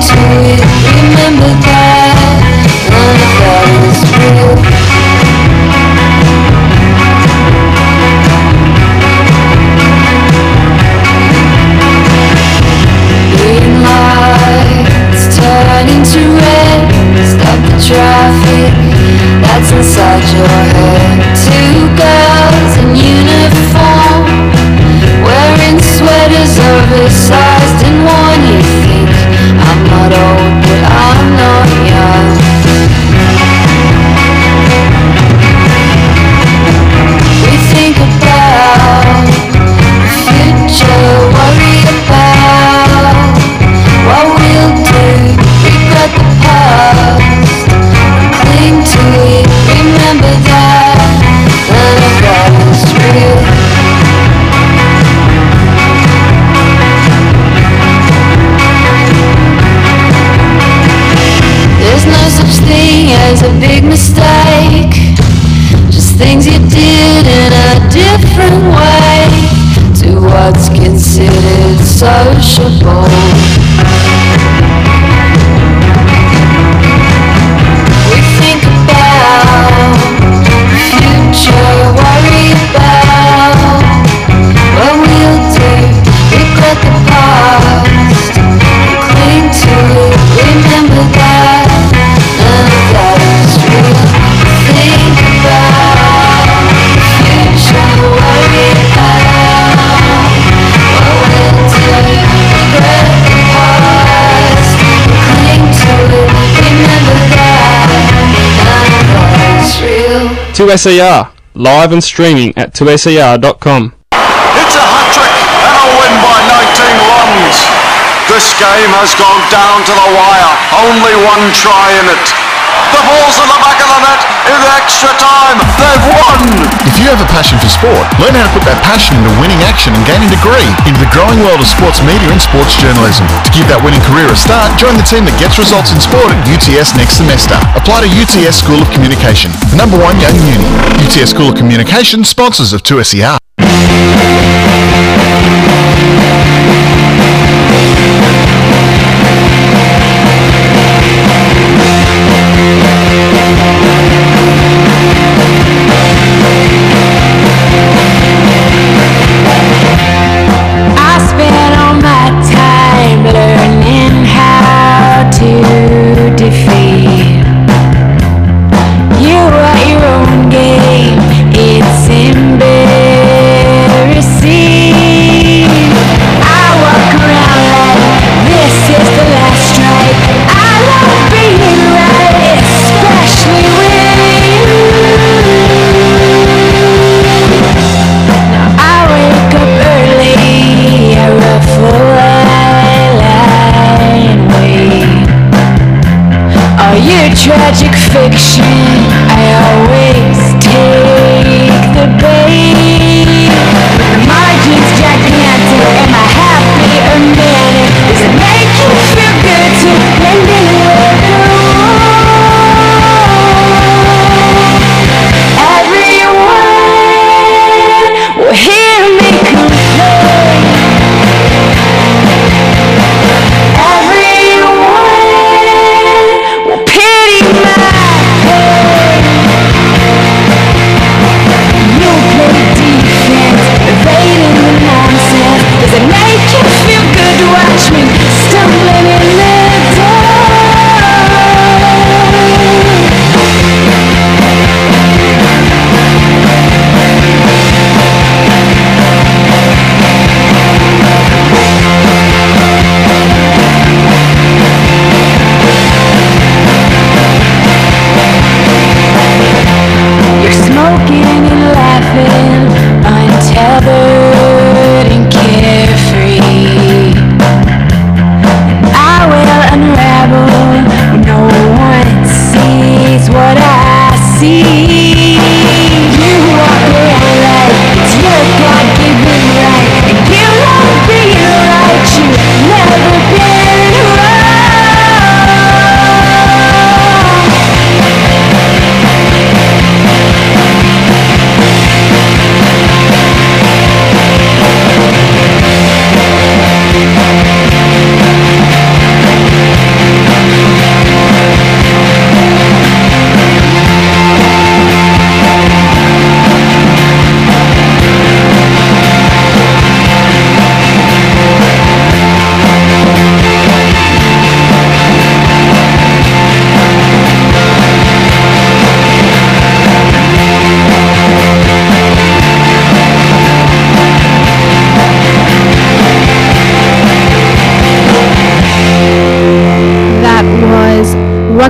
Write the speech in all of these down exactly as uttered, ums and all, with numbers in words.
to it. Remember that none of that is real. Green lights turn into red. Stop the traffic that's inside your head. Two girls in uniform, wearing sweaters oversized and worn. You think I'm not old, but I'm not young. We think about the future, worry about what we'll do, regret the past, cling to it, remember that none of that is real. There's no such thing as a big mistake, just things you did in a different way to what's considered sociable. We think about the future, worry about what we'll do, regret the past, cling to it, remember that none of that is real. Think about the future, worry about what we'll do, regret the past, cling to it, remember that none of that is real. two S E R, live and streaming at two S E R dot com. It's a hat-trick and a win by nineteen runs. This game has gone down to the wire. Only one try in it. The ball's in the back of the net in extra time. They've won! If you have a passion for sport, learn how to put that passion into winning action and gain a degree into the growing world of sports media and sports journalism. To give that winning career a start, join the team that gets results in sport at U T S next semester. Apply to U T S School of Communication, the number one young uni. U T S School of Communication, sponsors of two S E R. I spent all my time learning how to defeat you at your own game. It's embarrassing. I walk around like this is the last strike. I love being right, especially with you. Now I wake up early, I ruffle eyeliner and wait. Are you tragic fiction? I always take the bait. The margin's gigantic, am I happy or manic? Does it make you feel good to blend in with the wall? Everyone will hear me complain. Everyone will pity my pain. You play deep.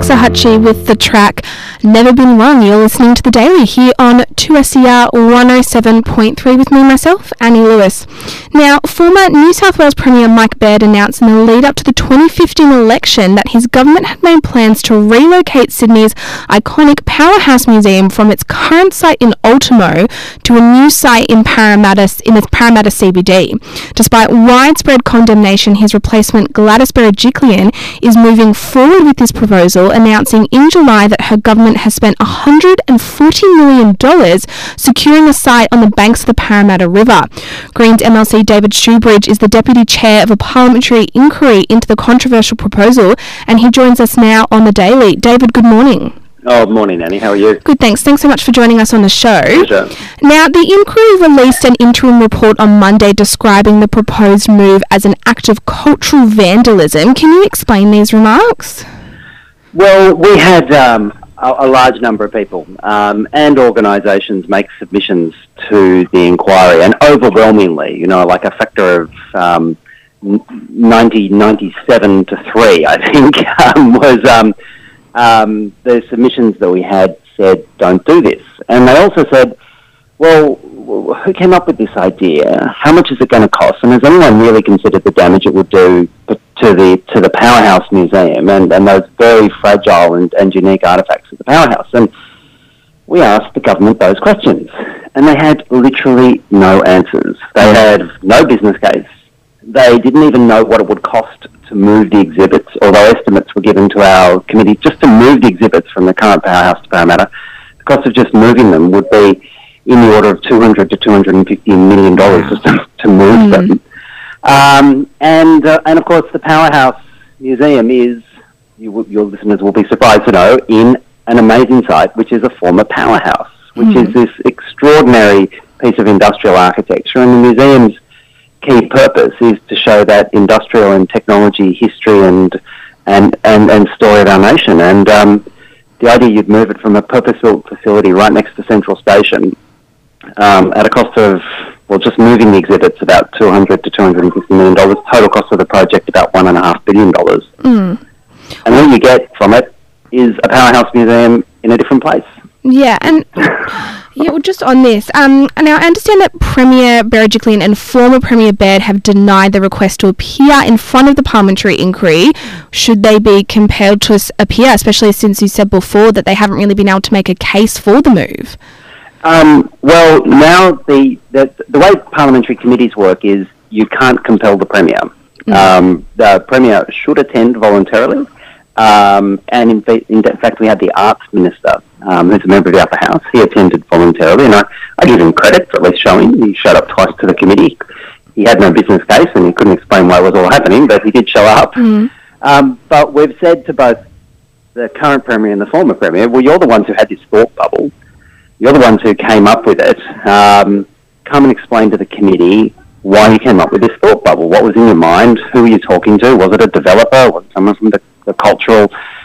Waxahachie with the track Never Been Wrong. You're listening to The Daily here on two S E R one oh seven point three with me, myself, Annie Lewis. Now, former New South Wales Premier Mike Baird announced in the lead up to the twenty fifteen election that his government had made plans to relocate Sydney's iconic Powerhouse Museum from its current site in Ultimo to a new site in Parramatta, in its Parramatta C B D. Despite widespread condemnation, his replacement Gladys Berejiklian is moving forward with this proposal, announcing in July that her government has spent one hundred forty million dollars securing a site on the banks of the Parramatta River. Greens M L C David Shoebridge is the deputy chair of a parliamentary inquiry into the controversial proposal, and he joins us now on The Daily. David, good morning. Oh, morning, Annie. How are you? Good, thanks. Thanks so much for joining us on the show. Pleasure. Now, the inquiry released an interim report on Monday describing the proposed move as an act of cultural vandalism. Can you explain these remarks? Well, we had um, a, a large number of people um, and organisations make submissions to the inquiry, and overwhelmingly, you know, like a factor of um, ninety, ninety-seven to three, I think, um, was... Um, Um, the submissions that we had said, don't do this. And they also said, well, who came up with this idea? How much is it going to cost? And has anyone really considered the damage it would do to the to the Powerhouse Museum and, and those very fragile and, and unique artefacts of the Powerhouse? And we asked the government those questions, and they had literally no answers. They had no business case. They didn't even know what it would cost to move the exhibits, although estimates were given to our committee just to move the exhibits from the current Powerhouse to Parramatta. The cost of just moving them would be in the order of two hundred to two hundred fifty million dollars just to, to move mm. them. Um, and, uh, and of course, the Powerhouse Museum is, you, your listeners will be surprised to know, in an amazing site, which is a former powerhouse, which mm. is this extraordinary piece of industrial architecture. And the museum's key purpose is to show that industrial and technology history and and, and, and story of our nation. And um, the idea you'd move it from a purpose-built facility right next to Central Station um, at a cost of, well, just moving the exhibits about two hundred to two hundred fifty million dollars. Total cost of the project about one point five billion dollars. Mm. And what you get from it is a Powerhouse Museum in a different place. Yeah, and yeah, well, just on this, um, now I understand that Premier Berejiklian and former Premier Baird have denied the request to appear in front of the parliamentary inquiry. Should they be compelled to appear, especially since you said before that they haven't really been able to make a case for the move? Um, well, now the, the the way parliamentary committees work is you can't compel the Premier. Mm. Um, the Premier should attend voluntarily. Um, and in, fa- in fact, we had the Arts Minister, um, who's a member of the Upper House. He attended voluntarily, and I, I give him credit for at least showing. He showed up twice to the committee. He had no business case, and he couldn't explain why it was all happening, but he did show up. Mm. Um, but we've said to both the current Premier and the former Premier, well, you're the ones who had this thought bubble. You're the ones who came up with it. Um, come and explain to the committee why you came up with this thought bubble. What was in your mind? Who were you talking to? Was it a developer? Was it someone from the the cultural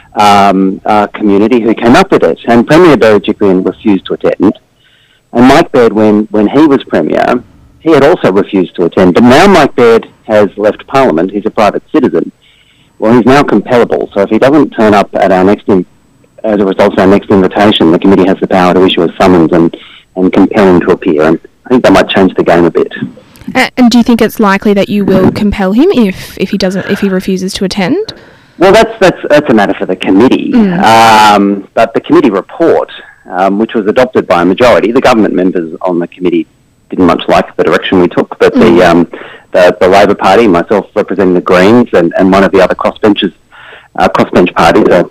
um, uh, community who came up with it? And Premier Berejiklian refused to attend. And Mike Baird, when, when he was Premier, he had also refused to attend. But now Mike Baird has left Parliament. He's a private citizen. Well, he's now compellable. So if he doesn't turn up at our next, in, as a result of our next invitation, the committee has the power to issue a summons and, and compel him to appear. And I think that might change the game a bit. Uh, and do you think it's likely that you will compel him if, if he doesn't, if he refuses to attend? Well, that's that's that's a matter for the committee. Mm. Um, but the committee report, um, which was adopted by a majority, the government members on the committee didn't much like the direction we took, but mm. the, um, the the Labor Party, myself representing the Greens, and, and one of the other crossbenchers, uh, crossbench parties, uh,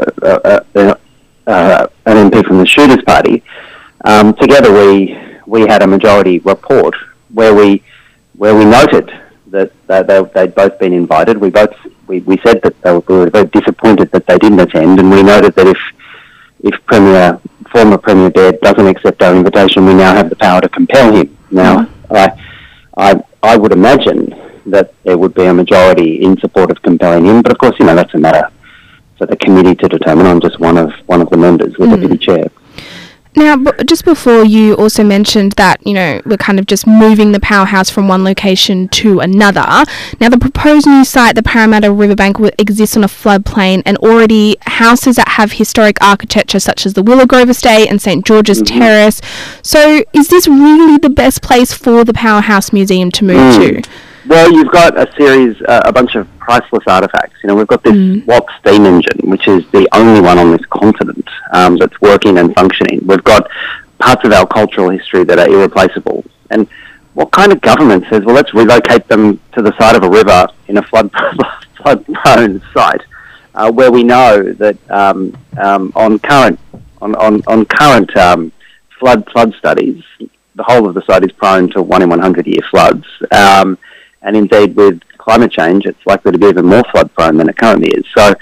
uh, uh, uh, an M P from the Shooters Party, um, together we we had a majority report where we where we noted that uh, they, they'd both been invited. We both we, we said that they were, we were very disappointed that they didn't attend, and we noted that if if Premier former Premier Baird doesn't accept our invitation, we now have the power to compel him. Now, mm-hmm. I, I I would imagine that there would be a majority in support of compelling him, but of course, you know, that's a matter for the committee to determine. I'm just one of one of the members, the mm. deputy chair. Now, b- just before, you also mentioned that, you know, we're kind of just moving the powerhouse from one location to another. Now, the proposed new site, the Parramatta Riverbank, will exist on a floodplain, and already houses that have historic architecture such as the Willow Grove Estate and St George's Mm-hmm. Terrace. So is this really the best place for the Powerhouse Museum to move Mm. to? Well, you've got a series, uh, a bunch of priceless artefacts. You know, we've got this Mm. Watt steam engine, which is the only one on this continent um, that's working and functioning. We've got parts of our cultural history that are irreplaceable. And what kind of government says, well, let's relocate them to the side of a river in a flood flood-prone site, uh, where we know that um, um, on current on on, on current um, flood flood studies, the whole of the site is prone to one in one hundred year floods. Um, And indeed, with climate change, it's likely to be even more flood prone than it currently is. So,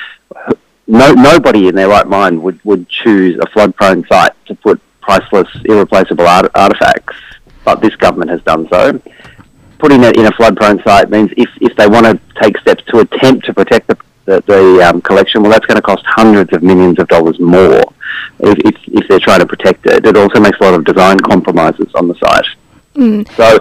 no, nobody in their right mind would, would choose a flood prone site to put priceless, irreplaceable art, artefacts, but this government has done so. Putting it in a flood prone site means if, if they want to take steps to attempt to protect the, the, the um, collection, well, that's going to cost hundreds of millions of dollars more if, if, if they're trying to protect it. It also makes a lot of design compromises on the site. Mm. So,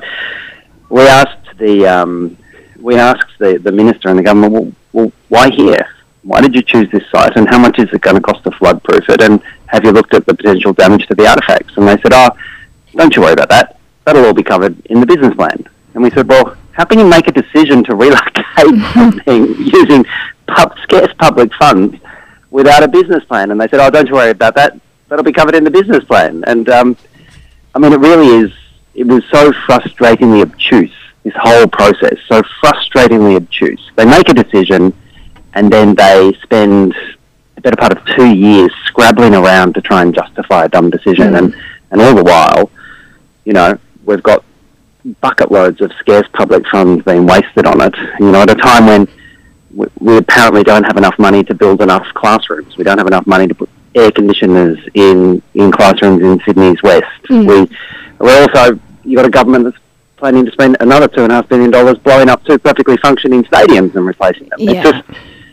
we asked the um, we asked the, the minister and the government, well, well, why here? Why did you choose this site, and how much is it going to cost to flood-proof it, and have you looked at the potential damage to the artefacts? And they said, oh, don't you worry about that. That'll all be covered in the business plan. And we said, well, how can you make a decision to relocate something using pub- scarce public funds without a business plan? And they said, oh, don't you worry about that. That'll be covered in the business plan. And, um, I mean, it really is, it was so frustratingly obtuse, this whole process, so frustratingly obtuse. They make a decision and then they spend the better part of two years scrabbling around to try and justify a dumb decision. Mm. And, and all the while, you know, we've got bucket loads of scarce public funds being wasted on it, you know, at a time when we, we apparently don't have enough money to build enough classrooms. We don't have enough money to put air conditioners in, in classrooms in Sydney's West. Mm. We, we're also, you've got a government that's planning to spend another two and a half billion dollars blowing up two perfectly functioning stadiums and replacing them. Yeah. It's just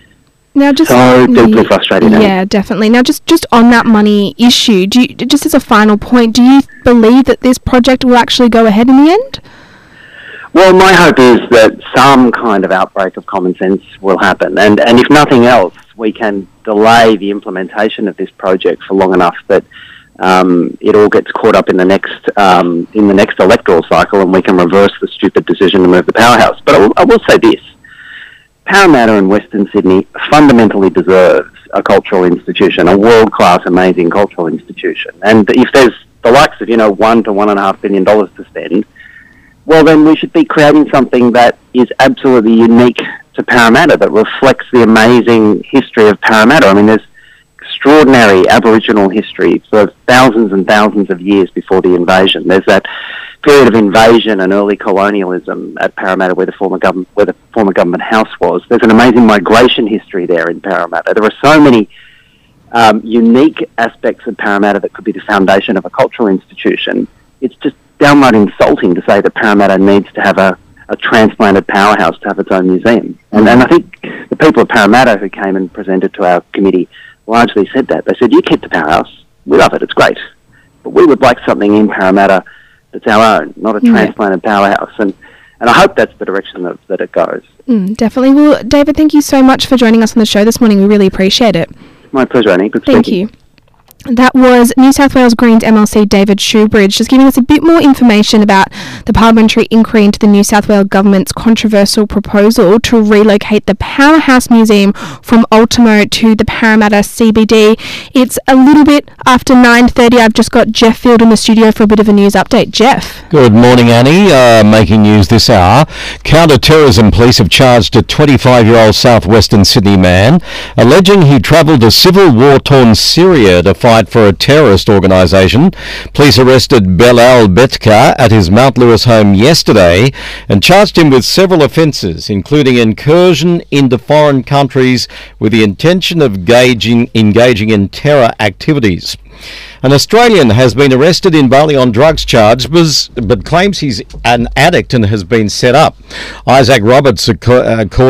now just so deeply frustrating. Yeah, definitely. Now, just, just on that money issue, do you, just as a final point, do you believe that this project will actually go ahead in the end? Well, my hope is that some kind of outbreak of common sense will happen, and, and if nothing else, we can delay the implementation of this project for long enough that Um, it all gets caught up in the next um, in the next electoral cycle, and we can reverse the stupid decision to move the powerhouse. But I will, I will say this: Parramatta and Western Sydney fundamentally deserves a cultural institution, a world-class, amazing cultural institution. And if there's the likes of you know one to one and a half billion dollars to spend, well, then we should be creating something that is absolutely unique to Parramatta, that reflects the amazing history of Parramatta. I mean, there's extraordinary Aboriginal history for thousands and thousands of years before the invasion. There's that period of invasion and early colonialism at Parramatta where the former government where the former government house was. There's an amazing migration history there in Parramatta. There are so many um, unique aspects of Parramatta that could be the foundation of a cultural institution. It's just downright insulting to say that Parramatta needs to have a, a transplanted powerhouse to have its own museum. And, and I think the people of Parramatta who came and presented to our committee largely said that. They said, you keep the powerhouse, we love it, it's great, but we would like something in Parramatta that's our own, not a transplanted yeah. powerhouse. And, and I hope that's the direction that, that it goes. Mm, definitely. Well, David, thank you so much for joining us on the show this morning. We really appreciate it. My pleasure, Annie. Good Thank speaking. you. That was New South Wales Greens M L C David Shoebridge, just giving us a bit more information about the parliamentary inquiry into the New South Wales Government's controversial proposal to relocate the Powerhouse Museum from Ultimo to the Parramatta C B D. It's a little bit after nine thirty. I've just got Jeff Field in the studio for a bit of a news update. Jeff. Good morning, Annie. Uh, making news this hour. Counter-terrorism police have charged a twenty-five-year-old southwestern Sydney man, alleging he travelled to civil war-torn Syria to fight for a terrorist organisation. Police arrested Belal Betka at his Mount Lewis home yesterday and charged him with several offences, including incursion into foreign countries with the intention of engaging, engaging in terror activities. An Australian has been arrested in Bali on drugs charge, but claims he's an addict and has been set up. Isaac Roberts, uh,